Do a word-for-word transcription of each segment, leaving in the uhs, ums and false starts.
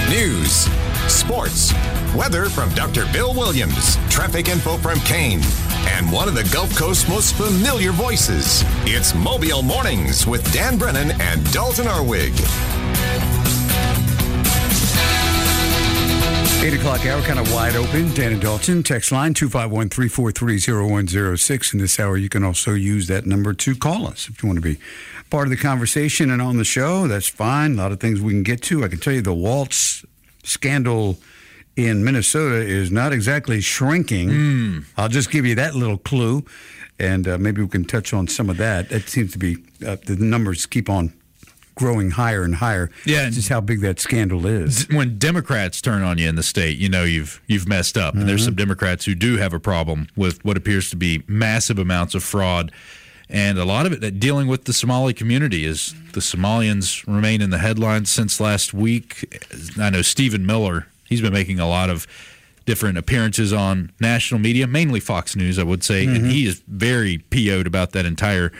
News, sports, weather from Doctor Bill Williams, traffic info from Kane, and one of the Gulf Coast's most familiar voices. It's Mobile Mornings with Dan Brennan and Dalton Arwig. eight o'clock hour, kind of wide open. Dan and Dalton, text line two five one, three four three, zero one zero six. In this hour, you can also use that number to call us if you want to be part of the conversation and on the show. That's fine. A lot of things we can get to. I can tell you the Waltz scandal in Minnesota is not exactly shrinking. Mm. I'll just give you that little clue, and uh, maybe we can touch on some of that. It seems to be, uh, the numbers keep on growing higher and higher. Yeah, It's just how big that scandal is. When Democrats turn on you in the state, you know you've you've messed up. Mm-hmm. And there's some Democrats who do have a problem with what appears to be massive amounts of fraud, and a lot of it that dealing with the Somali community. Is the Somalians remain in the headlines since last week. I know Stephen Miller, he's been making a lot of different appearances on national media, mainly Fox News, I would say, mm-hmm. and he is very P O'd about that entire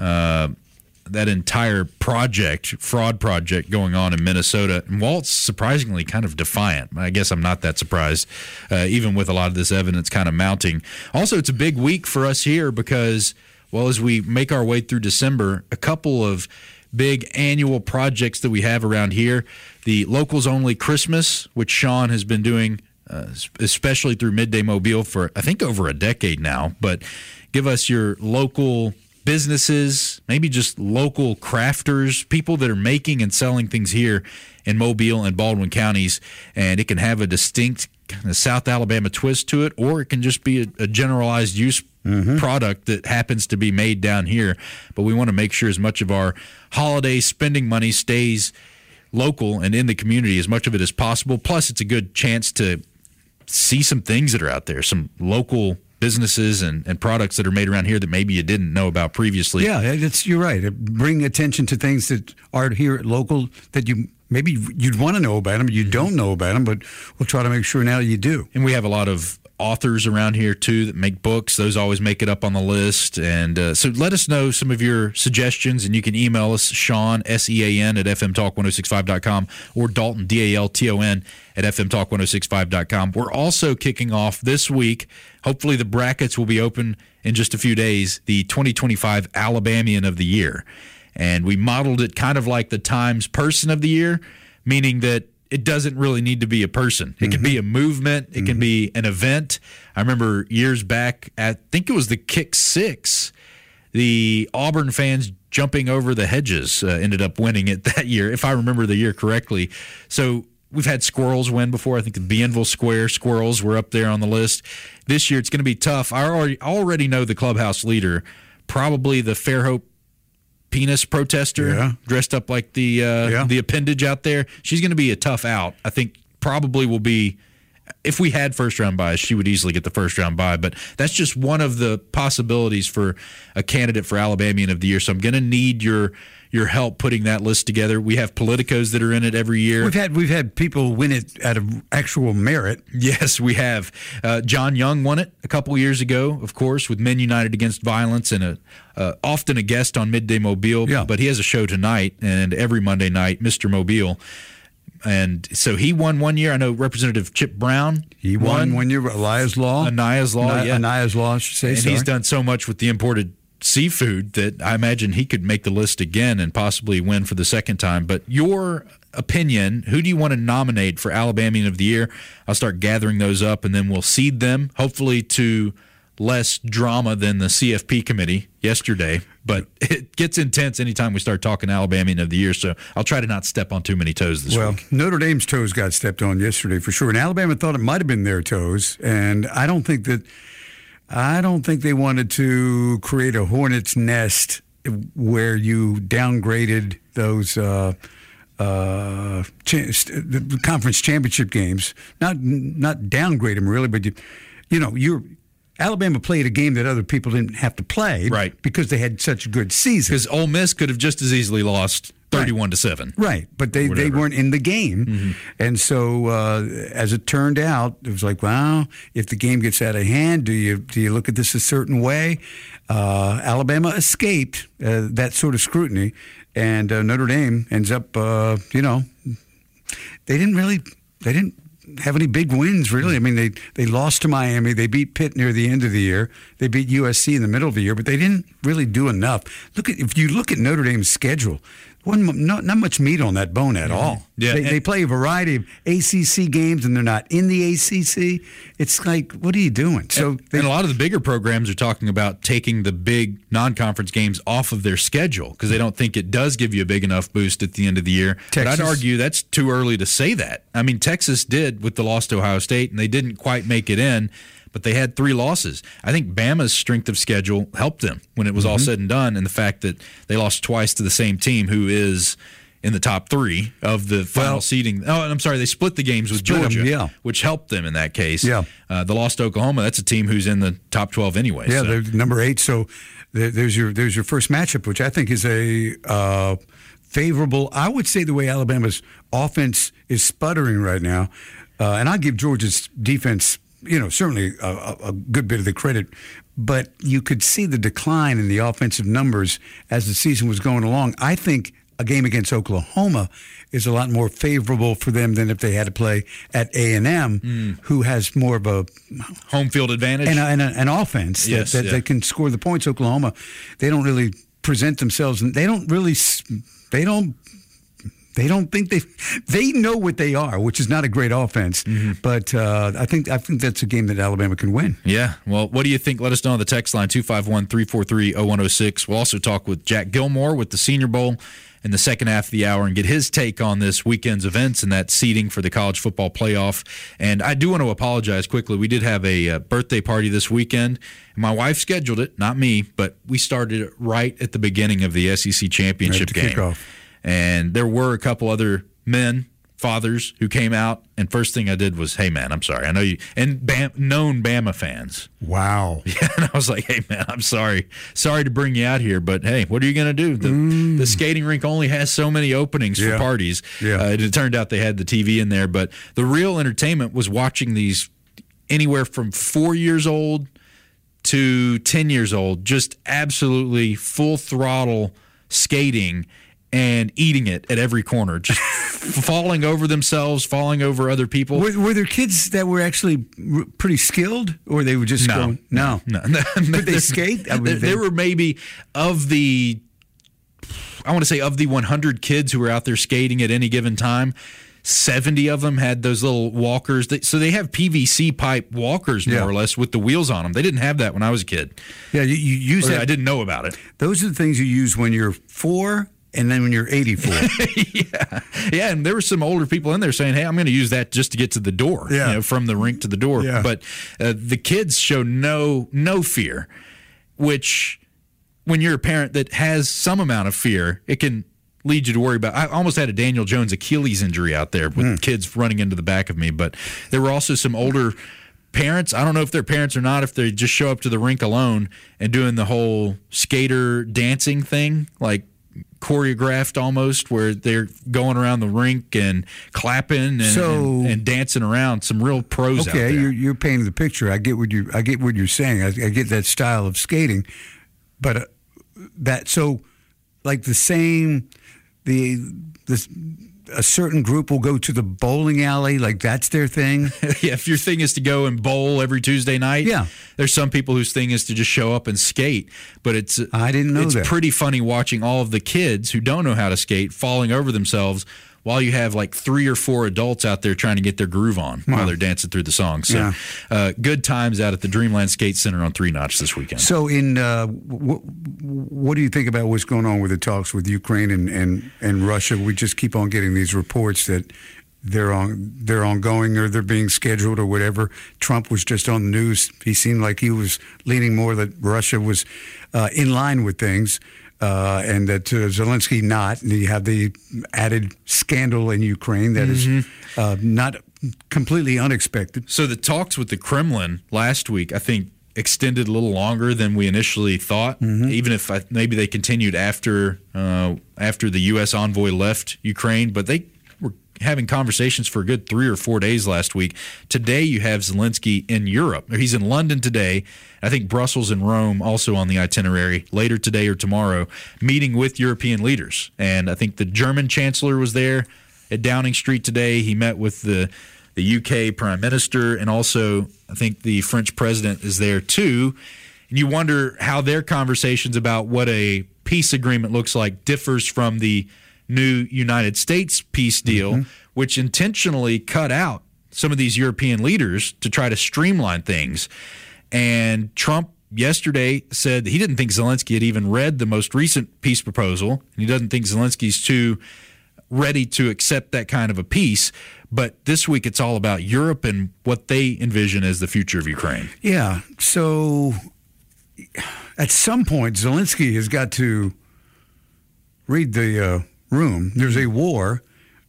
uh that entire project, fraud project going on in Minnesota. And Walt's surprisingly kind of defiant. I guess I'm not that surprised, uh, even with a lot of this evidence kind of mounting. Also, it's a big week for us here because, well, as we make our way through December, a couple of big annual projects that we have around here. The Locals Only Christmas, which Sean has been doing, uh, especially through Midday Mobile for, I think, over a decade now. But give us your local businesses, maybe just local crafters, people that are making and selling things here in Mobile and Baldwin counties, and it can have a distinct kind of South Alabama twist to it, or it can just be a, a generalized use mm-hmm. product that happens to be made down here. But we want to make sure as much of our holiday spending money stays local and in the community, as much of it as possible. Plus, it's a good chance to see some things that are out there, some local businesses and, and products that are made around here that maybe you didn't know about previously. Yeah, it's, you're right. Bring attention to things that are here at local that you maybe you'd want to know about them, you mm-hmm. don't know about them, but we'll try to make sure now you do. And we have a lot of authors around here, too, that make books. Those always make it up on the list. And uh, so let us know some of your suggestions, and you can email us, Sean, S E A N, at F M Talk ten sixty-five dot com, or Dalton, D A L T O N, at F M Talk ten sixty-five dot com. We're also kicking off this week. Hopefully the brackets will be open in just a few days, the twenty twenty-five Alabamian of the Year. And we modeled it kind of like the Times Person of the Year, meaning that it doesn't really need to be a person. It mm-hmm. can be a movement. It mm-hmm. can be an event. I remember years back, I think it was the Kick Six, the Auburn fans jumping over the hedges uh, ended up winning it that year, if I remember the year correctly. So we've had squirrels win before. I think the Bienville Square squirrels were up there on the list. This year it's going to be tough. I already, already know the clubhouse leader, probably the Fairhope penis protester, yeah. dressed up like the uh, yeah. the appendage out there. She's going to be a tough out. I think probably will be, if we had first round buys, she would easily get the first round buy. But that's just one of the possibilities for a candidate for Alabamian of the Year. So I'm going to need your your help putting that list together. We have politicos that are in it every year. We've had we've had people win it out of actual merit. Yes, we have. Uh, John Young won it a couple years ago, of course, with Men United Against Violence, and a uh, often a guest on Midday Mobile. Yeah. But he has a show tonight and every Monday night, Mister Mobile. And so he won one year. I know Representative Chip Brown. He won, won one year. Elias Law. Anias Law, Ani- yeah. Anias Law, I should say. And sorry. he's done so much with the imported seafood that I imagine he could make the list again and possibly win for the second time. But your opinion, who do you want to nominate for Alabamian of the Year? I'll start gathering those up, and then we'll seed them, hopefully to less drama than the C F P committee yesterday. But it gets intense anytime we start talking Alabamian of the Year, so I'll try to not step on too many toes this well, week. Well, Notre Dame's toes got stepped on yesterday for sure, and Alabama thought it might have been their toes, and I don't think that I don't think they wanted to create a hornet's nest where you downgraded those uh, uh, cha- the conference championship games. Not not downgrade them really, but you, you know, you're Alabama played a game that other people didn't have to play, right? Because they had such a good season. Because Ole Miss could have just as easily lost thirty-one to seven. Right, but they, they weren't in the game. Mm-hmm. And so uh, as it turned out, it was like, well, if the game gets out of hand, do you do you look at this a certain way? Uh, Alabama escaped uh, that sort of scrutiny, and uh, Notre Dame ends up, uh, you know, they didn't really they didn't have any big wins, really. I mean, they, they lost to Miami. They beat Pitt near the end of the year. They beat U S C in the middle of the year, but they didn't really do enough. Look at if you look at Notre Dame's schedule, wasn't not, not much meat on that bone at all. Yeah, they, they play a variety of A C C games, and they're not in the A C C. It's like, what are you doing? So, and, they, and a lot of the bigger programs are talking about taking the big non-conference games off of their schedule because they don't think it does give you a big enough boost at the end of the year. Texas, but I'd argue that's too early to say that. I mean, Texas did with the loss to Ohio State, and they didn't quite make it in, but they had three losses. I think Bama's strength of schedule helped them when it was mm-hmm. all said and done, and the fact that they lost twice to the same team who is in the top three of the final well, seeding. Oh, and I'm sorry, they split the games with Georgia, them, yeah. which helped them in that case. Yeah. Uh, the loss to Oklahoma, that's a team who's in the top twelve anyway. Yeah, so. they're number eight. So there's your there's your first matchup, which I think is a uh, favorable. I would say the way Alabama's offense is sputtering right now, uh, and I give Georgia's defense, you know, certainly a, a good bit of the credit, but you could see the decline in the offensive numbers as the season was going along. I think a game against Oklahoma is a lot more favorable for them than if they had to play at A and M, mm. who has more of a home field advantage and, a, and a, an offense yes, that, that, yeah. that can score the points. Oklahoma, they don't really present themselves, and they don't really, they don't. They don't think they they know what they are, which is not a great offense. Mm-hmm. But uh, I think I think that's a game that Alabama can win. Yeah. Well, what do you think? Let us know on the text line two five one, three four three, zero one zero six. We'll also talk with Jack Gilmore with the Senior Bowl in the second half of the hour and get his take on this weekend's events and that seeding for the college football playoff. And I do want to apologize quickly. We did have a uh, birthday party this weekend. My wife scheduled it, not me, but we started it right at the beginning of the S E C championship right, game. Kickoff. And there were a couple other men, fathers, who came out. And first thing I did was, hey, man, I'm sorry. I know you. And Bam, known Bama fans. Wow. Yeah, and I was like, hey, man, I'm sorry. Sorry to bring you out here. But, hey, what are you going to do? The, mm. the skating rink only has so many openings yeah. for parties. Yeah. Uh, it turned out they had the T V in there. But the real entertainment was watching these anywhere from four years old to ten years old, just absolutely full throttle skating and eating it at every corner, just falling over themselves, falling over other people. Were, were there kids that were actually r- pretty skilled, or they were just no, going? No, no. no. Did they skate? I mean, there, they, there were maybe of the, I want to say of the one hundred kids who were out there skating at any given time, seventy of them had those little walkers. That, so they have P V C pipe walkers, more yeah. or less, with the wheels on them. They didn't have that when I was a kid. Yeah, you, you use or that. I didn't know about it. Those are the things you use when you're four. And then when you're eighty-four. yeah. Yeah, and there were some older people in there saying, hey, I'm going to use that just to get to the door, yeah. you know, from the rink to the door. Yeah. But uh, the kids show no no fear, which when you're a parent that has some amount of fear, it can lead you to worry about. I almost had a Daniel Jones Achilles injury out there with mm. kids running into the back of me. But there were also some older parents. I don't know if they're parents or not, if they just show up to the rink alone and doing the whole skater dancing thing, like choreographed almost, where they're going around the rink and clapping and, so, and, and dancing around. Some real pros okay, out there. you're, you're painting the picture. I get what you I get what you're saying. I, I get that style of skating, but uh, that so like the same the this. A certain group will go to the bowling alley, like that's their thing. Yeah, if your thing is to go and bowl every Tuesday night, yeah. There's some people whose thing is to just show up and skate. But it's I didn't know it's that. pretty funny watching all of the kids who don't know how to skate falling over themselves while you have like three or four adults out there trying to get their groove on wow. while they're dancing through the song. So yeah. uh, good times out at the Dreamland Skate Center on Three Notch this weekend. So in uh, w- what do you think about what's going on with the talks with Ukraine and, and, and Russia? We just keep on getting these reports that they're on they're ongoing or they're being scheduled or whatever. Trump was just on the news. He seemed like he was leaning more that Russia was uh, in line with things. Uh, and that uh, Zelensky not. And you have the added scandal in Ukraine that mm-hmm. is uh, not completely unexpected. So the talks with the Kremlin last week, I think, extended a little longer than we initially thought, mm-hmm. even if I, maybe they continued after uh, after the U S envoy left Ukraine. But they were having conversations for a good three or four days last week. Today you have Zelensky in Europe. He's in London today. I think Brussels and Rome also on the itinerary later today or tomorrow, meeting with European leaders. And I think the German chancellor was there. at Downing Street today. He met with the the U K Prime Minister, and also I think the French President is there too. And you wonder how their conversations about what a peace agreement looks like differs from the new United States peace deal, mm-hmm. which intentionally cut out some of these European leaders to try to streamline things. And Trump yesterday said that he didn't think Zelensky had even read the most recent peace proposal, and he doesn't think Zelensky's too ready to accept that kind of a peace. But this week it's all about Europe and what they envision as the future of Ukraine. Yeah, so at some point Zelensky has got to read the uh, room. There's a war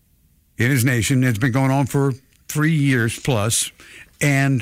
in his nation. It's been going on for three years plus, and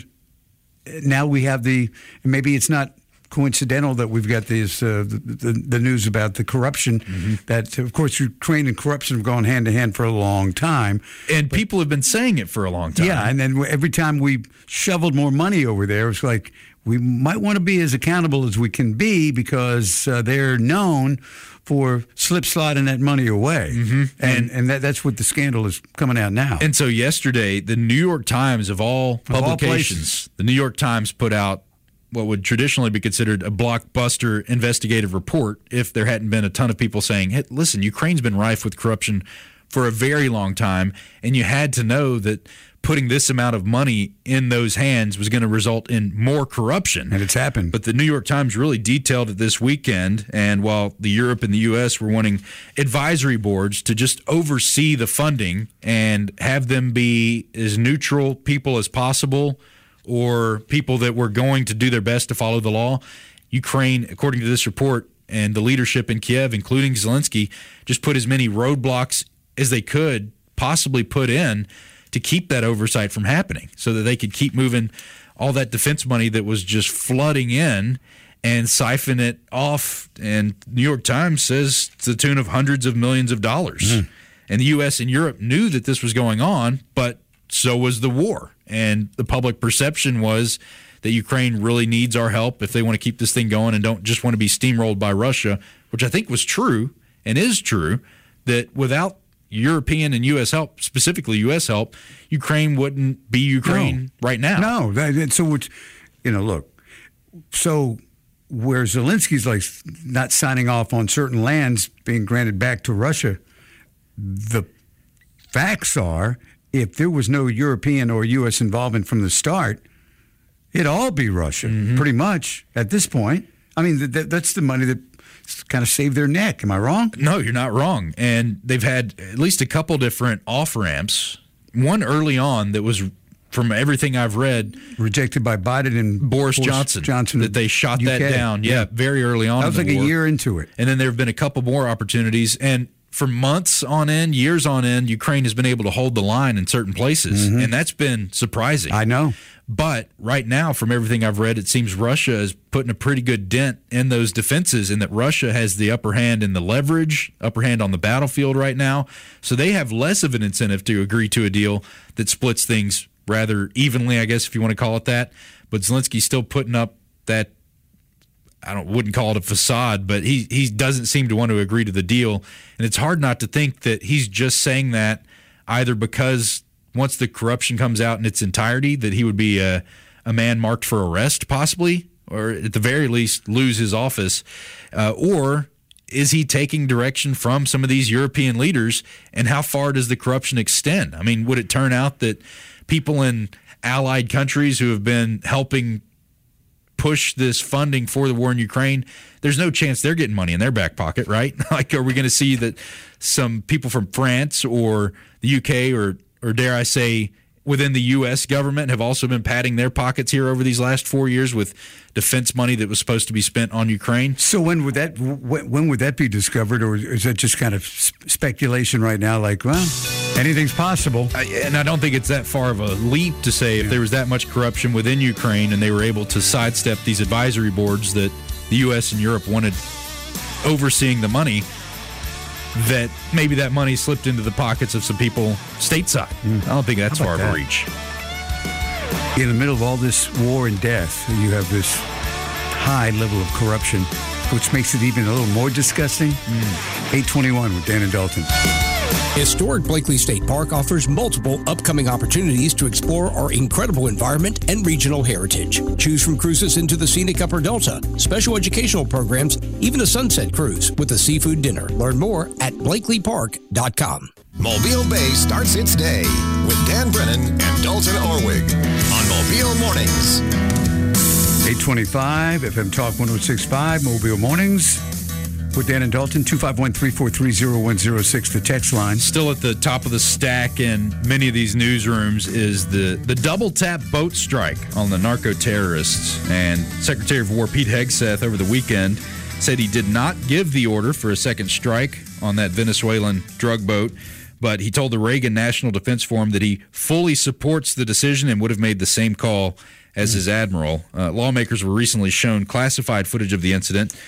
now we have the, maybe it's not coincidental that we've got this, uh, the, the, the news about the corruption mm-hmm. that, of course, Ukraine and corruption have gone hand to hand for a long time. And but, people have been saying it for a long time. Yeah, and then every time we shoveled more money over there, it's like we might want to be as accountable as we can be because uh, they're known for slip-sliding that money away. Mm-hmm. And and, and that, that's what the scandal is coming out now. And so yesterday, the New York Times, of all publications, of all the New York Times put out what would traditionally be considered a blockbuster investigative report if there hadn't been a ton of people saying, hey, listen, Ukraine's been rife with corruption for a very long time, and you had to know that putting this amount of money in those hands was going to result in more corruption. And it's happened. But the New York Times really detailed it this weekend, and while the Europe and the U S were wanting advisory boards to just oversee the funding and have them be as neutral people as possible or people that were going to do their best to follow the law, Ukraine, according to this report, and the leadership in Kiev, including Zelensky, just put as many roadblocks as they could possibly put in to keep that oversight from happening so that they could keep moving all that defense money that was just flooding in and siphon it off. And New York Times says to the tune of hundreds of millions of dollars. Mm. And the U S and Europe knew that this was going on, but so was the war. And the public perception was that Ukraine really needs our help if they want to keep this thing going and don't just want to be steamrolled by Russia, which I think was true and is true, that without European and U S help, specifically U S help, Ukraine wouldn't be Ukraine no. right now. No. That, so, which, you know, look, so where Zelensky's like not signing off on certain lands being granted back to Russia, the facts are if there was no European or U S involvement from the start, it'd all be Russia, mm-hmm. pretty much at this point. I mean, th- th- that's the money that kind of saved their neck. Am I wrong? No, you're not wrong. And they've had at least a couple different off-ramps. One early on that was, from everything I've read, rejected by Biden and Boris, Boris Johnson, Johnson. That they shot U K. that down. Yeah, yeah, very early on. That was in the like war. a year into it. And then there have been a couple more opportunities. And for months on end, years on end, Ukraine has been able to hold the line in certain places. Mm-hmm. And that's been surprising. I know. But right now, from everything I've read, it seems Russia is putting a pretty good dent in those defenses, and that Russia has the upper hand in the leverage, upper hand on the battlefield right now. So they have less of an incentive to agree to a deal that splits things rather evenly, I guess, if you want to call it that. But Zelensky's still putting up that, I don't wouldn't call it a facade, but he he doesn't seem to want to agree to the deal. And it's hard not to think that he's just saying that either because once the corruption comes out in its entirety, that he would be a, a man marked for arrest, possibly, or at the very least lose his office, uh, or is he taking direction from some of these European leaders, and how far does the corruption extend? I mean, would it turn out that people in allied countries who have been helping push this funding for the war in Ukraine, there's no chance they're getting money in their back pocket, right? Like, are we going to see that some people from France or the U K or or dare I say within the U S government have also been padding their pockets here over these last four years with defense money that was supposed to be spent on Ukraine? So when would that when would that be discovered, or is that just kind of speculation right now? Like, well, anything's possible. I, and I don't think it's that far of a leap to say if there was that much corruption within Ukraine and they were able to sidestep these advisory boards that the U S and Europe wanted overseeing the money, that maybe that money slipped into the pockets of some people stateside. Mm. I don't think that's far that? of a reach. In the middle of all this war and death, you have this high level of corruption, which makes it even a little more disgusting. Mm. eight twenty-one with Dan and Dalton. Historic Blakely State Park offers multiple upcoming opportunities to explore our incredible environment and regional heritage. Choose from cruises into the scenic Upper Delta, special educational programs, even a sunset cruise with a seafood dinner. Learn more at blakely park dot com. Mobile Bay starts its day with Dan Brennan and Dalton Orwig on Mobile Mornings. eight twenty-five F M Talk one oh six point five, Mobile Mornings. With Dan and Dalton, two five one, three four three, oh one oh six, the text line. Still at the top of the stack in many of these newsrooms is the, the double-tap boat strike on the narco-terrorists. And Secretary of War Pete Hegseth over the weekend said he did not give the order for a second strike on that Venezuelan drug boat, but he told the Reagan National Defense Forum that he fully supports the decision and would have made the same call as his admiral. Uh, lawmakers were recently shown classified footage of the incident,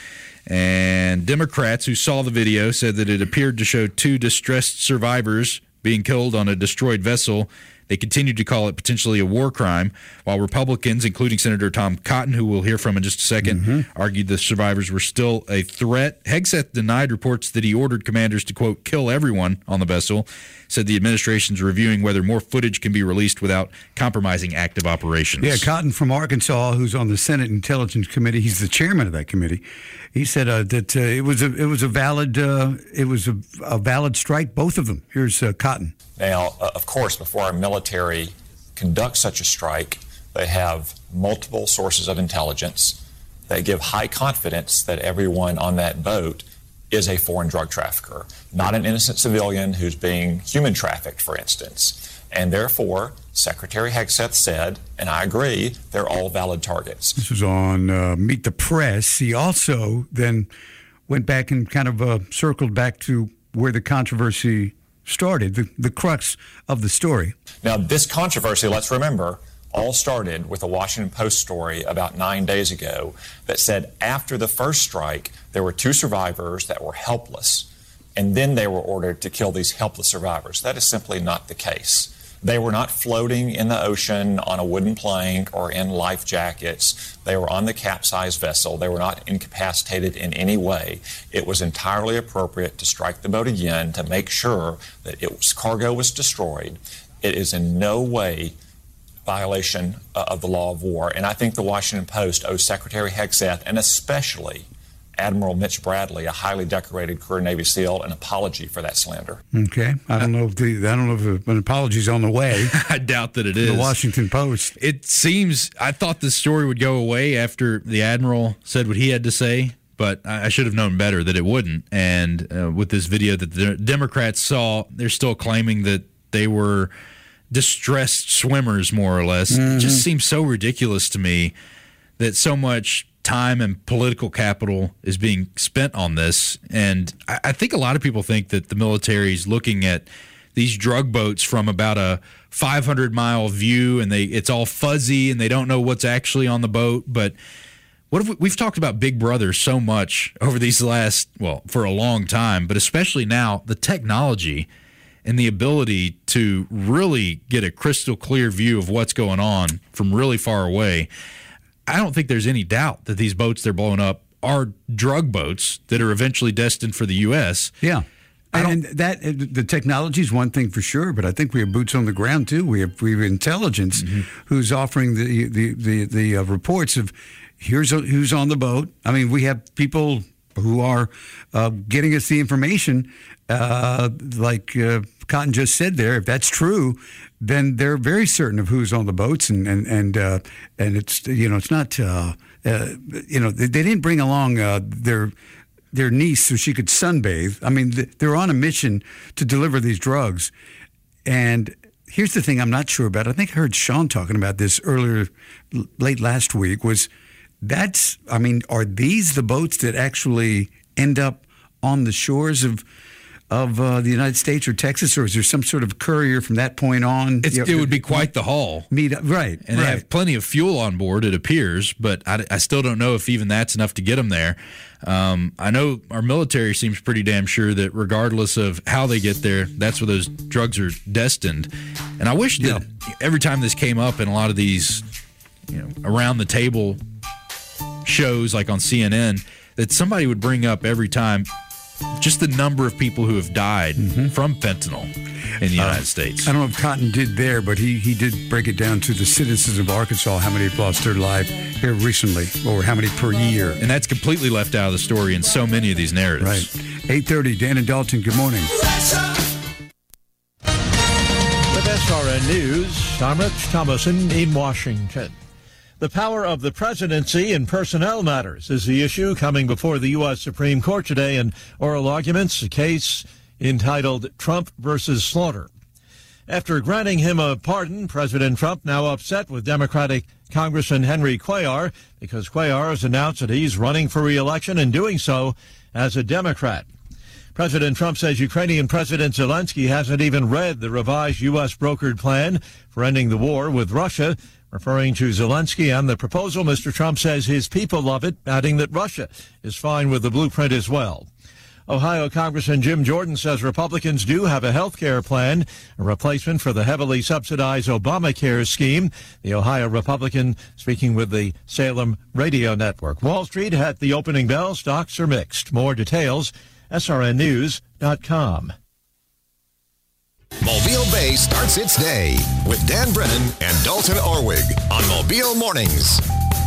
and Democrats who saw the video said that it appeared to show two distressed survivors being killed on a destroyed vessel. They continued to call it potentially a war crime, while Republicans, including Senator Tom Cotton, who we'll hear from in just a second, mm-hmm. argued the survivors were still a threat. Hegseth denied reports that he ordered commanders to, quote, kill everyone on the vessel, said the administration's reviewing whether more footage can be released without compromising active operations. Yeah, Cotton from Arkansas, who's on the Senate Intelligence Committee, he's the chairman of that committee. He said uh, that uh, it was a it was a valid uh, it was a, a valid strike, both of them. Here's uh, Cotton. Now, uh, of course, before our military conducts such a strike, they have multiple sources of intelligence that give high confidence that everyone on that boat is a foreign drug trafficker, not an innocent civilian who's being human trafficked, for instance. And therefore, Secretary Hegseth said, and I agree, they're all valid targets. This was on uh, Meet the Press. He also then went back and kind of uh, circled back to where the controversy started, the, the crux of the story. Now, this controversy, let's remember, all started with a Washington Post story about nine days ago that said after the first strike, there were two survivors that were helpless, and then they were ordered to kill these helpless survivors. That is simply not the case. They were not floating in the ocean on a wooden plank or in life jackets. They were on the capsized vessel. They were not incapacitated in any way. It was entirely appropriate to strike the boat again to make sure that its cargo was destroyed. It is in no way violation uh, of the law of war. And I think the Washington Post owes Secretary Hegseth, and especially Admiral Mitch Bradley, a highly decorated career Navy SEAL, an apology for that slander. Okay, I don't know if the I don't know if an apology's on the way. I doubt that it is. The Washington Post. It seems I thought this story would go away after the Admiral said what he had to say, but I should have known better that it wouldn't. And uh, with this video that the Democrats saw, they're still claiming that they were distressed swimmers, more or less. Mm-hmm. It just seems so ridiculous to me that so much time and political capital is being spent on this. And I, I think a lot of people think that the military is looking at these drug boats from about a five hundred mile view, and they it's all fuzzy and they don't know what's actually on the boat. But what if we, we've talked about Big Brother so much over these last, well, for a long time, but especially now, the technology and the ability to really get a crystal clear view of what's going on from really far away. I don't think there's any doubt that these boats they're blowing up are drug boats that are eventually destined for the U S. Yeah. And that the technology is one thing for sure, but I think we have boots on the ground too. We have we have intelligence mm-hmm. who's offering the the the, the uh, reports of here's a, who's on the boat. I mean, we have people who are uh, getting us the information, uh, like uh, Cotton just said there. If that's true, then they're very certain of who's on the boats, and and and uh, and it's you know it's not uh, uh, you know they, they didn't bring along uh, their their niece so she could sunbathe. I mean, they're on a mission to deliver these drugs. And here's the thing I'm not sure about. I think I heard Sean talking about this earlier, late last week, was that's, I mean, are these the boats that actually end up on the shores of of uh, the United States or Texas, or is there some sort of courier from that point on? It's, you know, it would be quite the haul. Meet up, right. And right. they have plenty of fuel on board, it appears, but I, I still don't know if even that's enough to get them there. Um, I know our military seems pretty damn sure that regardless of how they get there, that's where those drugs are destined. And I wish that yeah. every time this came up in a lot of these, you know, around the table shows like on C N N, that somebody would bring up every time, just the number of people who have died mm-hmm. from fentanyl in the United uh, States. I don't know if Cotton did there, but he, he did break it down to the citizens of Arkansas, how many have lost their life here recently, or how many per year. And that's completely left out of the story in so many of these narratives. Right. eight thirty, Dan and Dalton, good morning. With S R N News, I'm Rich Thomason in Washington. The power of the presidency in personnel matters is the issue coming before the U S Supreme Court today in oral arguments, a case entitled Trump versus Slaughter. After granting him a pardon, President Trump now upset with Democratic Congressman Henry Cuellar because Cuellar has announced that he's running for re-election and doing so as a Democrat. President Trump says Ukrainian President Zelensky hasn't even read the revised U S brokered plan for ending the war with Russia. Referring to Zelensky and the proposal, Mister Trump says his people love it, adding that Russia is fine with the blueprint as well. Ohio Congressman Jim Jordan says Republicans do have a health care plan, a replacement for the heavily subsidized Obamacare scheme. The Ohio Republican speaking with the Salem Radio Network. Wall Street at the opening bell. Stocks are mixed. More details, S R N news dot com. Mobile Bay starts its day with Dan Brennan and Dalton Orwig on Mobile Mornings.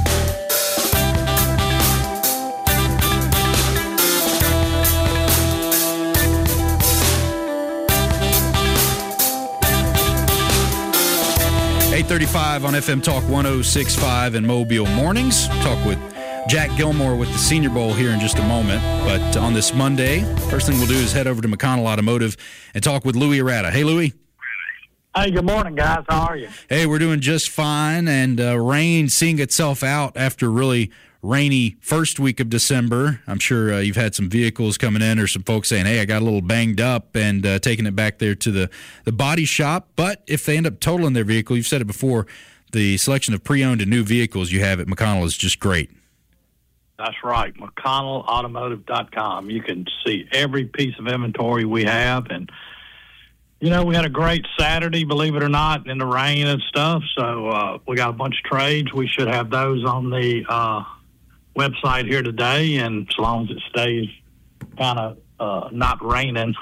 eight thirty-five on F M Talk one oh six point five and Mobile Mornings. Talk with Jack Gilmore with the Senior Bowl here in just a moment. But on this Monday, first thing we'll do is head over to McConnell Automotive and talk with Louis Arata. Hey, Louis. Hey, good morning, guys. How are you? Hey, we're doing just fine. And uh, rain seeing itself out after a really rainy first week of December. I'm sure uh, you've had some vehicles coming in or some folks saying, hey, I got a little banged up, and uh, taking it back there to the, the body shop. But if they end up totaling their vehicle, you've said it before, the selection of pre-owned and new vehicles you have at McConnell is just great. That's right, McConnell Automotive dot com. You can see every piece of inventory we have. And, you know, we had a great Saturday, believe it or not, in the rain and stuff. So uh, we got a bunch of trades. We should have those on the uh, website here today. And as long as it stays kind of uh, not raining,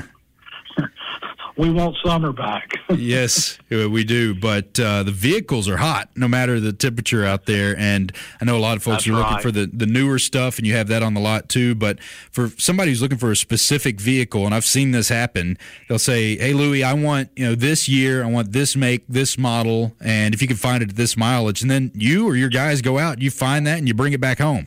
we want summer back. Yes, we do. But uh, the vehicles are hot, no matter the temperature out there. And I know a lot of folks That's are looking right. for the, the newer stuff, and you have that on the lot too. But for somebody who's looking for a specific vehicle, and I've seen this happen, they'll say, hey, Louis, I want, you know, this year, I want this make, this model, and if you can find it at this mileage. And then you or your guys go out, you find that, and you bring it back home.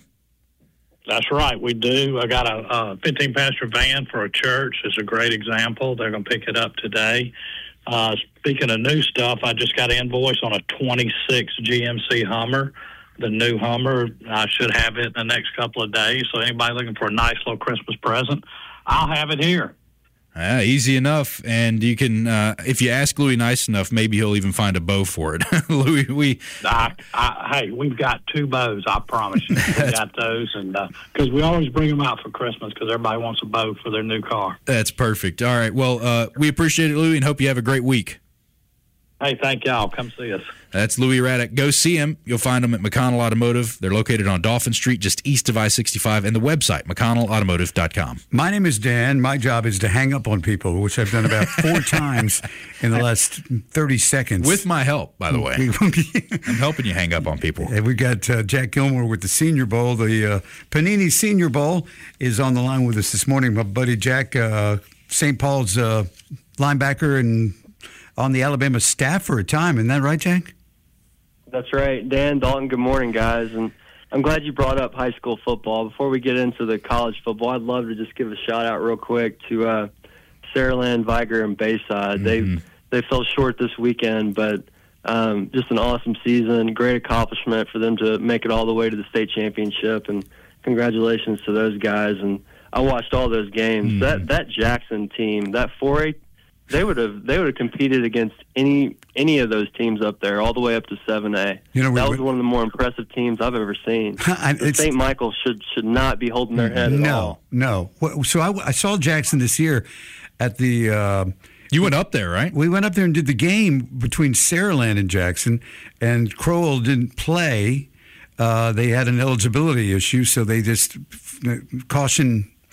That's right, we do. I got a, a fifteen-passenger van for a church. It's a great example. They're going to pick it up today. Uh, speaking of new stuff, I just got an invoice on a twenty-six G M C Hummer, the new Hummer. I should have it in the next couple of days. So anybody looking for a nice little Christmas present, I'll have it here. Uh, easy enough, and you can, uh, if you ask Louis nice enough, maybe he'll even find a bow for it. Louis, we... I, I, hey, we've got two bows, I promise you. We got those, and because uh, we always bring them out for Christmas because everybody wants a bow for their new car. That's perfect. All right, well, uh, we appreciate it, Louis, and hope you have a great week. Hey, thank y'all. Come see us. That's Louis Raddick. Go see him. You'll find him at McConnell Automotive. They're located on Dolphin Street, just east of I sixty-five, and the website, McConnell Automotive dot com. My name is Dan. My job is to hang up on people, which I've done about four times in the last thirty seconds. With my help, by the way. I'm helping you hang up on people. And we've got uh, Jack Gilmore with the Senior Bowl. The uh, Panini Senior Bowl is on the line with us this morning. My buddy Jack, uh, Saint Paul's uh, linebacker and on the Alabama staff for a time. Isn't that right, Jack? That's right. Dan, Dalton, good morning, guys. And I'm glad you brought up high school football. Before we get into the college football, I'd love to just give a shout-out real quick to uh, Saraland, Viger, and Bayside. Mm-hmm. They they fell short this weekend, but um, just an awesome season, great accomplishment for them to make it all the way to the state championship, and congratulations to those guys. And I watched all those games. Mm-hmm. That that Jackson team, that four A, they would have they would have competed against any any of those teams up there, all the way up to seven A. You know, that was one of the more impressive teams I've ever seen. Saint Michael should should not be holding their head at no, all. No, no. So I, I saw Jackson this year at the. Uh, you went up there, right? We went up there and did the game between Saraland and Jackson, and Crowell didn't play. Uh, they had an eligibility issue, so they just caution.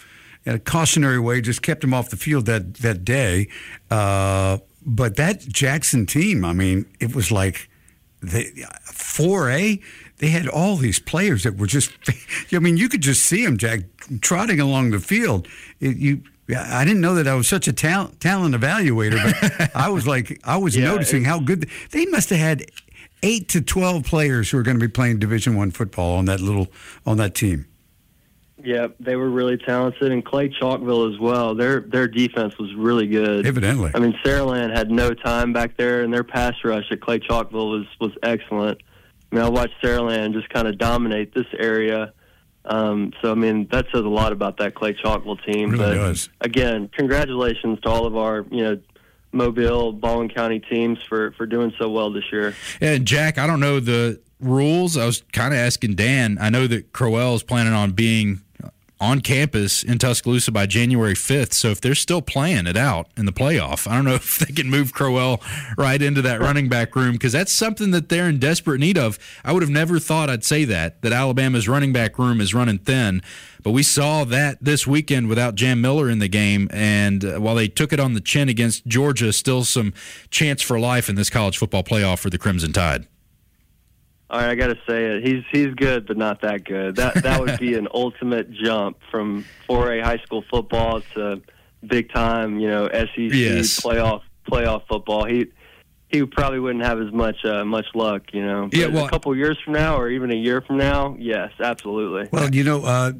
in a cautionary way, just kept him off the field that that day. Uh, but that Jackson team, I mean, it was like they four A. They had all these players that were just, I mean, you could just see them, Jack, trotting along the field. It, you, I didn't know that I was such a talent, talent evaluator, but I was like, I was yeah, noticing how good they must have had eight to twelve players who are going to be playing Division One football on that little on that team. Yeah, they were really talented, and Clay Chalkville as well. Their their defense was really good. Evidently, I mean, Saraland had no time back there, and their pass rush at Clay Chalkville was was excellent. I mean, I watched Saraland just kind of dominate this area. Um, so, I mean, that says a lot about that Clay Chalkville team. It really but does. Again, congratulations to all of our, you know, Mobile, Baldwin County teams for, for doing so well this year. And Jack, I don't know the rules. I was kind of asking Dan. I know that Crowell is planning on being on campus in Tuscaloosa by January fifth. So if they're still playing it out in the playoff, I don't know if they can move Crowell right into that running back room, because that's something that they're in desperate need of. I would have never thought I'd say that, that Alabama's running back room is running thin. But we saw that this weekend without Jam Miller in the game, and uh, while they took it on the chin against Georgia, still some chance for life in this college football playoff for the Crimson Tide. All right, I got to say it. He's he's good, but not that good. That that would be an ultimate jump from four A high school football to big time, you know, S E C yes. playoff playoff football. He he probably wouldn't have as much uh, much luck, you know. But yeah, well, a couple years from now, or even a year from now, yes, absolutely. Well, you know, uh,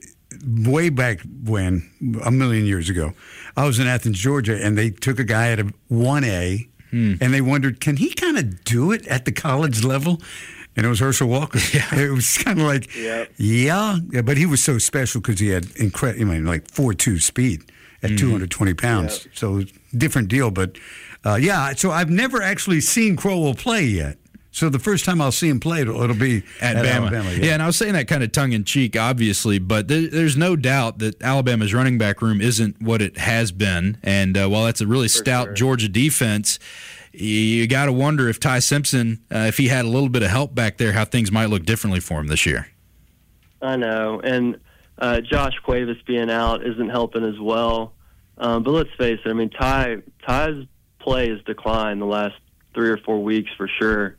way back when, a million years ago, I was in Athens, Georgia, and they took a guy out of one A, hmm. and they wondered, can he kind of do it at the college level? And it was Herschel Walker. Yeah. It was kind of like, yep. yeah, yeah, but he was so special because he had incredible, I mean, like four two speed at mm-hmm. two hundred twenty pounds. Yep. So different deal. But, uh, yeah, so I've never actually seen Crowell play yet. So the first time I'll see him play, it'll, it'll be at, at Bama. Alabama. Yeah. yeah, and I was saying that kind of tongue-in-cheek, obviously, but there, there's no doubt that Alabama's running back room isn't what it has been. And uh, while that's a really For stout sure. Georgia defense, you got to wonder if Ty Simpson, uh, if he had a little bit of help back there, how things might look differently for him this year. I know, and uh, Josh Cuevas being out isn't helping as well. Um, but let's face it, I mean, Ty Ty's play has declined the last three or four weeks for sure.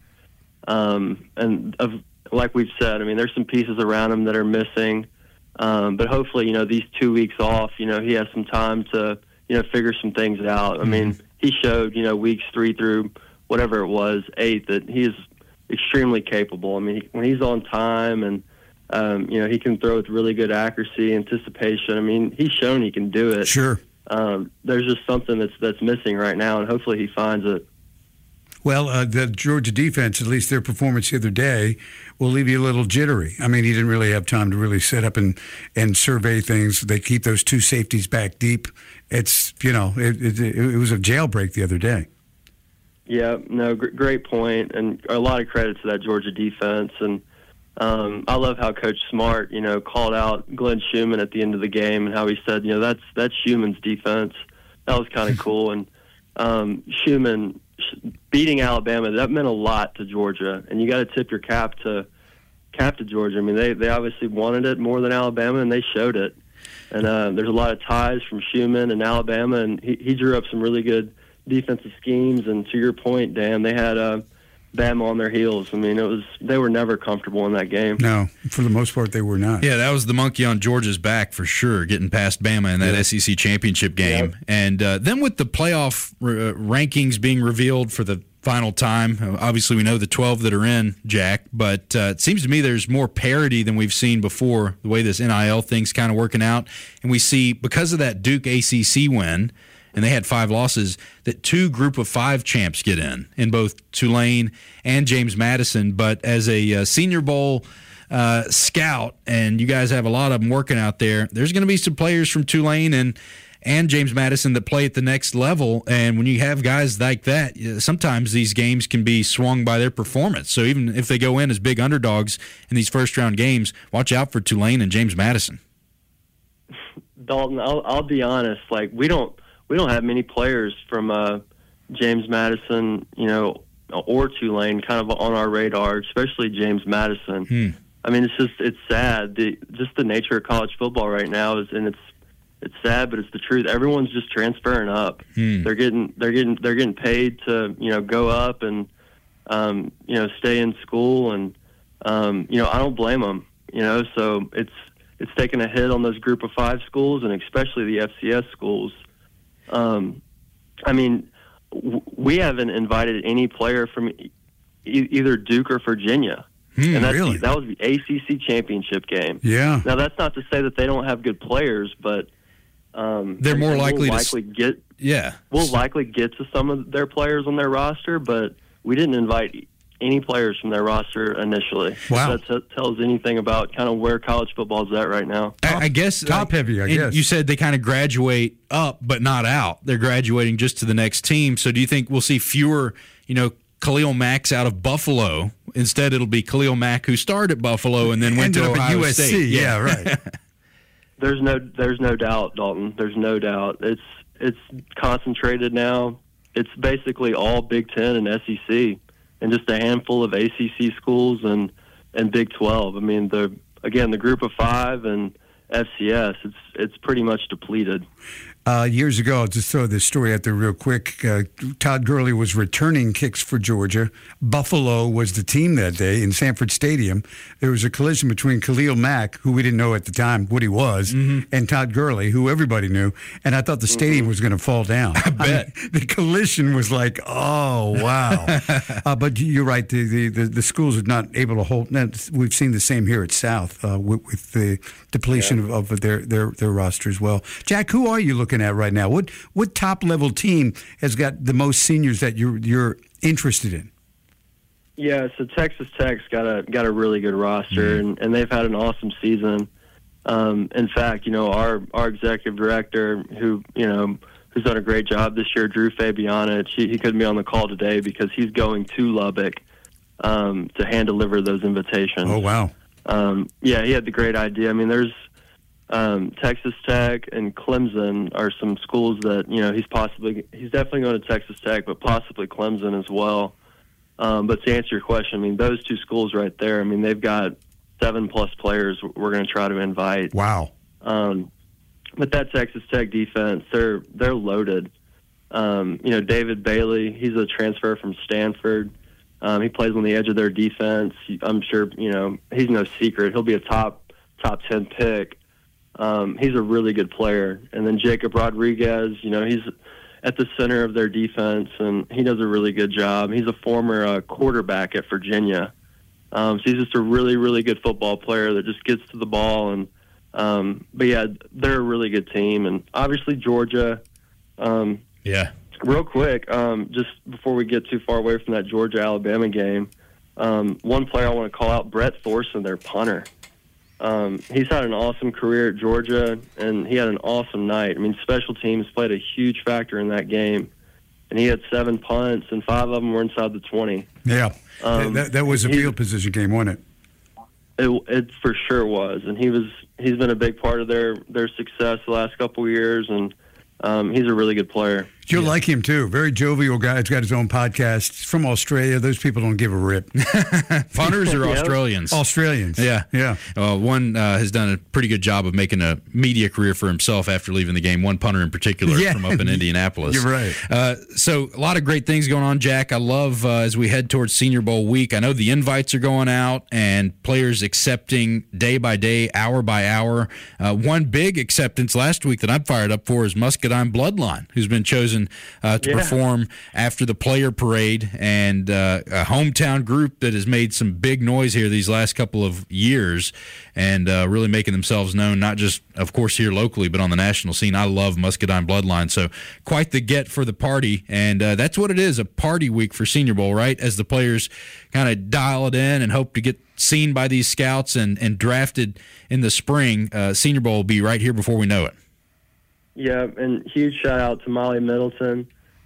Um, and of, like we've said, I mean, there's some pieces around him that are missing. Um, but hopefully, you know, these two weeks off, you know, he has some time to, you know, figure some things out. I mm-hmm. mean, he showed, you know, weeks three through whatever it was, eight, that he is extremely capable. I mean, he, when he's on time and, um, you know, he can throw with really good accuracy, anticipation. I mean, he's shown he can do it. Sure. Um, there's just something that's that's missing right now, and hopefully he finds it. Well, uh, the Georgia defense, at least their performance the other day, will leave you a little jittery. I mean, he didn't really have time to really set up and, and survey things. They keep those two safeties back deep. It's, you know, it, it, it was a jailbreak the other day. Yeah, no, g- great point, and a lot of credit to that Georgia defense. And um, I love how Coach Smart, you know, called out Glenn Schumann at the end of the game and how he said, you know, that's that's Schumann's defense. That was kind of cool. And um, Schumann beating Alabama, that meant a lot to Georgia, and you got to tip your cap to cap to Georgia. I mean, they they obviously wanted it more than Alabama, and they showed it. And uh, there's a lot of ties from Schumann and Alabama, and he, he drew up some really good defensive schemes. And to your point, Dan, they had uh, Bama on their heels. I mean, it was they were never comfortable in that game. No, for the most part, they were not. Yeah, that was the monkey on Georgia's back for sure, getting past Bama in that yeah. S E C championship game. Yep. And uh, then with the playoff uh, rankings being revealed for the final time, obviously we know the twelve that are in, Jack, but uh, it seems to me there's more parity than we've seen before, the way this N I L thing's kind of working out. And we see, because of that Duke A C C win, and they had five losses, that two group of five champs get in, in both Tulane and James Madison. But as a uh, Senior Bowl uh, scout, and you guys have a lot of them working out there, there's going to be some players from Tulane and and James Madison that play at the next level. And when you have guys like that, sometimes these games can be swung by their performance. So even if they go in as big underdogs in these first-round games, watch out for Tulane and James Madison. Dalton, I'll, I'll be honest, like, we don't we don't have many players from uh, James Madison, you know, or Tulane kind of on our radar, especially James Madison. Hmm. I mean, it's just it's sad. The, just the nature of college football right now is in its it's sad, but it's the truth. Everyone's just transferring up. Hmm. They're getting they're getting they're getting paid to you know go up and um, you know stay in school, and um, you know I don't blame them. You know, so it's it's taking a hit on those Group of Five schools, and especially the F C S schools. Um, I mean, w- we haven't invited any player from e- either Duke or Virginia. Hmm, and that's really? the, that was the A C C championship game. Yeah. Now that's not to say that they don't have good players, but um, They're and- more and likely we'll to s- likely get Yeah. we'll likely get to some of their players on their roster, but we didn't invite any players from their roster initially. Wow. If that t- tells anything about kind of where college football is at right now. I, I guess top heavy, I and guess. You said they kind of graduate up, but not out. They're graduating just to the next team. So do you think we'll see fewer, you know, Khalil Macks out of Buffalo? Instead, it'll be Khalil Mack who started at Buffalo and then went Ended to up at Ohio U S C. State. Yeah, right. There's no there's no doubt, Dalton. There's no doubt. It's it's concentrated now. It's basically all Big Ten and S E C, and just a handful of A C C schools and and Big twelve. I mean, the again the Group of Five and F C S. It's it's pretty much depleted. Uh, years ago, I'll just throw this story out there real quick. Uh, Todd Gurley was returning kicks for Georgia. Buffalo was the team that day in Sanford Stadium. There was a collision between Khalil Mack, who we didn't know at the time what he was, Mm-hmm. and Todd Gurley, who everybody knew. And I thought the stadium was going to fall down. I bet. mean, the collision was like, oh, wow. uh, but you're right. The, the, the, the schools are not able to hold. We've seen the same here at South uh, with, with the depletion Yeah. of, of their, their, their roster as well. Jack, who are you looking at right now? What what top level team has got the most seniors that you're you're interested in? Yeah, so Texas Tech's got a got a really good roster, Mm-hmm. and, and they've had an awesome season. Um, in fact, you know our our executive director, who you know who's done a great job this year, Drew Fabianich, he, he couldn't be on the call today because he's going to Lubbock um, to hand deliver those invitations. Oh wow! Um, yeah, he had the great idea. I mean, there's um, Texas Tech and Clemson are some schools that you know he's possibly he's definitely going to Texas Tech, but possibly Clemson as well. Um, but to answer your question, I mean those two schools right there. I mean they've got seven plus players we're going to try to invite. Wow! Um, but that Texas Tech defense, they're they're loaded. Um, you know David Bailey, he's a transfer from Stanford. Um, he plays on the edge of their defense. I'm sure you know he's no secret. He'll be a top top ten pick. Um, he's a really good player. And then Jacob Rodriguez, you know, he's at the center of their defense, and he does a really good job. He's a former uh, quarterback at Virginia. Um, so he's just a really, really good football player that just gets to the ball. And um, but, yeah, they're a really good team. And obviously Georgia. Um, Yeah. Real quick, um, just before we get too far away from that Georgia-Alabama game, um, one player I want to call out, Brett Thorson, their punter. Um, he's had an awesome career at Georgia, and he had an awesome night. I mean, special teams played a huge factor in that game, and he had seven punts, and five of them were inside the twenty. Yeah, Um, that, that was a he- field position game, wasn't it? It, it for sure was, and he was. He's been a big part of their their success the last couple of years, and um, he's a really good player. You'll like him too. Very jovial guy. He's got his own podcast. He's from Australia. Those people don't give a rip. Punters or Yeah. Australians. Australians? Yeah. Yeah. Uh, one uh, has done a pretty good job of making a media career for himself after leaving the game. One punter in particular Yeah. from up in Indianapolis. You're right. Uh, so a lot of great things going on, Jack. I love uh, as we head towards Senior Bowl week. I know the invites are going out and players accepting day by day, hour by hour. Uh, one big acceptance last week that I'm fired up for is Muscadine Bloodline, who's been chosen uh, to Yeah. perform after the player parade, and uh, a hometown group that has made some big noise here these last couple of years and uh, really making themselves known, not just, of course, here locally, but on the national scene. I love Muscadine Bloodline, so quite the get for the party, and uh, that's what it is, a party week for Senior Bowl, right, as the players kind of dial it in and hope to get seen by these scouts and, and drafted in the spring. uh, Senior Bowl will be right here before we know it. Yeah, and huge shout out to Molly Middleton.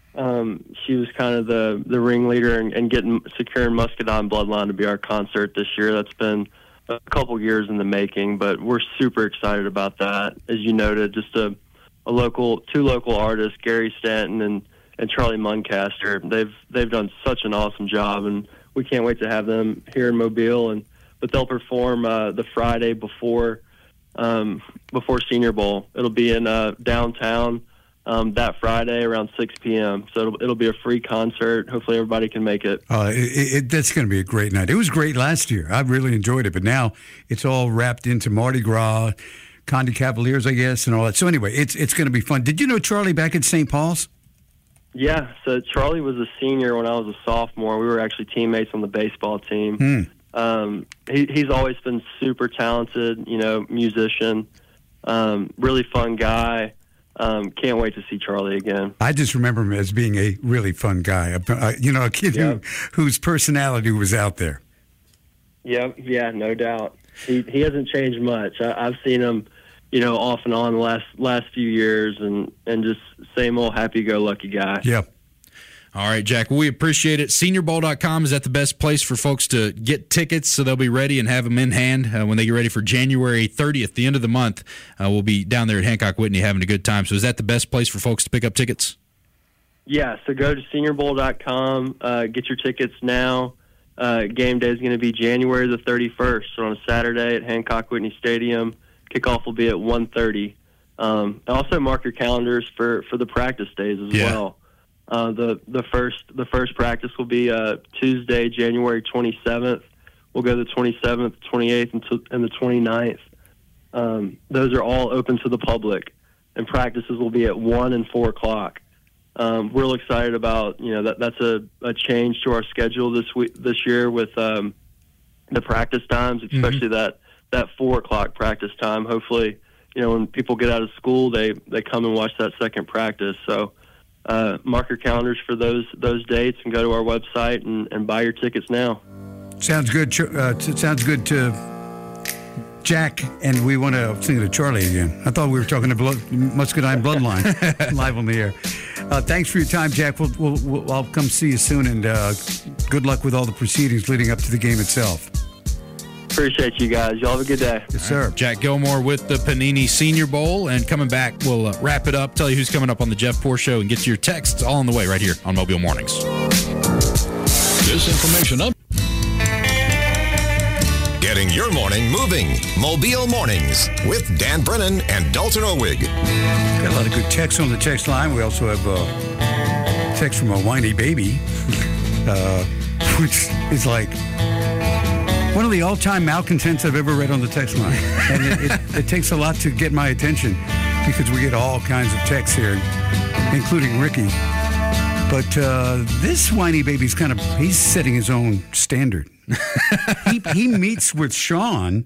Um, she was kind of the, the ringleader and, and getting securing Muscadine Bloodline to be our concert this year. That's been a couple years in the making, but we're super excited about that. As you noted, just a, a local, two local artists, Gary Stanton and, and Charlie Muncaster. They've they've done such an awesome job, and we can't wait to have them here in Mobile. And but they'll perform uh, the Friday before um, before Senior Bowl. It'll be in uh, downtown um, that Friday around six p.m. So it'll, it'll be a free concert. Hopefully everybody can make it. Uh, it, it that's going to be a great night. It was great last year. I really enjoyed it, but now it's all wrapped into Mardi Gras, Conde Cavaliers, I guess, and all that. So anyway, it's it's going to be fun. Did you know Charlie back at Saint Paul's? Yeah, so Charlie was a senior when I was a sophomore. We were actually teammates on the baseball team. Hmm. Um, he, he's always been super talented, you know, musician, um, really fun guy. Um, can't wait to see Charlie again. I just remember him as being a really fun guy. Uh, you know, a kid Yep. who, whose personality was out there. Yeah, yeah, no doubt. He he hasn't changed much. I, I've seen him, you know, off and on the last last few years, and, and just same old happy-go-lucky guy. Yep. All right, Jack, well, we appreciate it. senior bowl dot com, is that the best place for folks to get tickets so they'll be ready and have them in hand uh, when they get ready for January thirtieth, the end of the month? Uh, we'll be down there at Hancock Whitney having a good time. So is that the best place for folks to pick up tickets? Yeah, so go to senior bowl dot com, uh, get your tickets now. Uh, game day is going to be January the thirty-first, so on a Saturday at Hancock Whitney Stadium. Kickoff will be at one thirty. Um, also mark your calendars for, for the practice days as Yeah. well. Uh, the the first the first practice will be uh, Tuesday, January twenty-seventh. We'll go the twenty-seventh, twenty-eighth, and, t- and the twenty-ninth. Um, those are all open to the public, and practices will be at one and four o'clock. Um, we're real excited about you know that that's a, a change to our schedule this week this year with um, the practice times, especially mm-hmm. that that four o'clock practice time. Hopefully, you know when people get out of school, they they come and watch that second practice. So. Uh, mark your calendars for those those dates and go to our website and, and buy your tickets now. Sounds good. Uh, t- sounds good to Jack, and we want to sing to Charlie again. I thought we were talking to Blood, Muscadine Bloodline live on the air. Uh, thanks for your time, Jack. We'll, we'll, we'll, I'll come see you soon, and uh, good luck with all the proceedings leading up to the game itself. Appreciate you guys. Y'all have a good day. Yes, sir. Right. Jack Gilmore with the Panini Senior Bowl. And coming back, we'll uh, wrap it up, tell you who's coming up on the Jeff Poor Show, and get to your texts all on the way right here on Mobile Mornings. This information up. Getting your morning moving. Mobile Mornings with Dan Brennan and Dalton Owig. Got a lot of good texts on the text line. We also have a text from a whiny baby, uh, which is like one of the all-time malcontents I've ever read on the text line. And it, it, it takes a lot to get my attention because we get all kinds of texts here, including Ricky. But uh, this whiny baby's kind of, he's setting his own standard. he, he meets with Sean,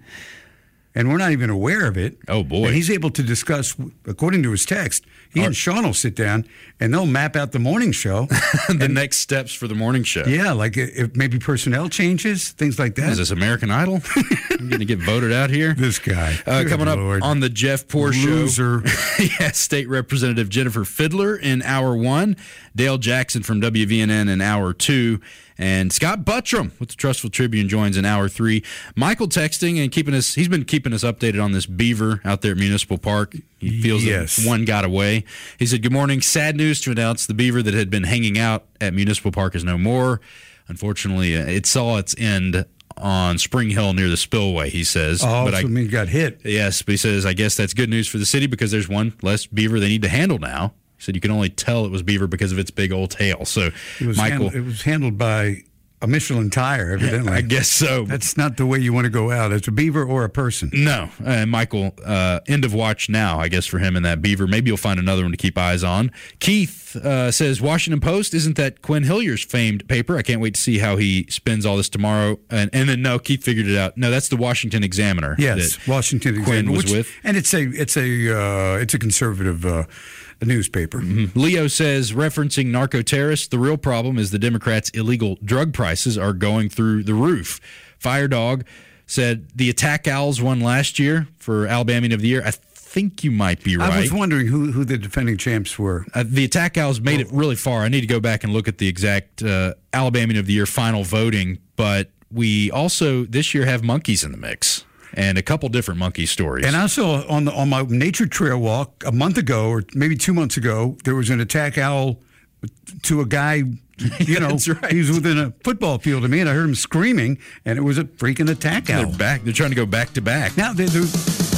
and we're not even aware of it. Oh, boy. And he's able to discuss, according to his text, he and Sean will sit down, and they'll map out the morning show. the and, next steps for the morning show. Yeah, like if maybe personnel changes, things like that. Is this American Idol? I'm going to get voted out here. This guy. Uh, coming up Lord. on the Jeff Poor Loser. Show. yeah, State Representative Jennifer Fiddler in hour one. Dale Jackson from W V N N in hour two. And Scott Buttram with the Trustful Tribune joins in hour three. Michael texting and keeping us, he's been keeping us updated on this beaver out there at Municipal Park. He feels yes. that one got away. He said, good morning. Sad news to announce the beaver that had been hanging out at Municipal Park is no more. Unfortunately, it saw its end on Spring Hill near the spillway, he says. Oh, but so I mean he got hit. Yes, but he says, I guess that's good news for the city because there's one less beaver they need to handle now. He said you can only tell it was beaver because of its big old tail. So, It was, Michael. handled, it was handled by a Michelin tire, evidently. I guess so. That's not the way you want to go out as a beaver or a person. No. Uh, Michael, uh, end of watch now, I guess, for him and that beaver. Maybe you'll find another one to keep eyes on. Keith uh, says, Washington Post, isn't that Quinn Hillier's famed paper? I can't wait to see how he spins all this tomorrow. And, and then, no, Keith figured it out. No, that's the Washington Examiner. Yes, Washington Quinn Examiner. was which, with. And it's a, it's a, uh, it's a conservative uh, newspaper. Mm-hmm. Leo says, referencing narco terrorists, the real problem is the Democrats' illegal drug prices are going through the roof. Fire Dog said the Attack Owls won last year for Alabamian of the Year. I think you might be right. I was wondering who, who the defending champs were. Uh, the Attack Owls made it really far. I need to go back and look at the exact uh, Alabamian of the Year final voting, but we also this year have monkeys in the mix. And a couple different monkey stories. And also on the on my nature trail walk a month ago, or maybe two months ago, there was an attack owl to a guy. You know, right. He was within a football field of me, and I heard him screaming, and it was a freaking attack owl. They're back. They're trying to go back to back. Now they're, they're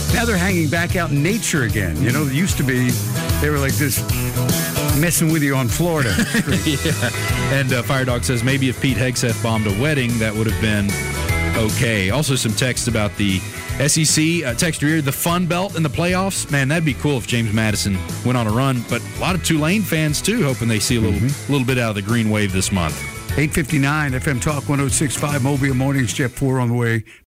Now they're hanging back out in nature again. You know, it used to be they were like this messing with you on Florida. Yeah. And uh, Fire Dog says maybe if Pete Hegseth bombed a wedding, that would have been okay. Also, some text about the S E C. Uh, text here, the Fun Belt in the playoffs. Man, that'd be cool if James Madison went on a run. But a lot of Tulane fans, too, hoping they see a little, mm-hmm. little bit out of the green wave this month. eight fifty-nine F M Talk one oh six point five Mobile Mornings. Jeff Four on the way.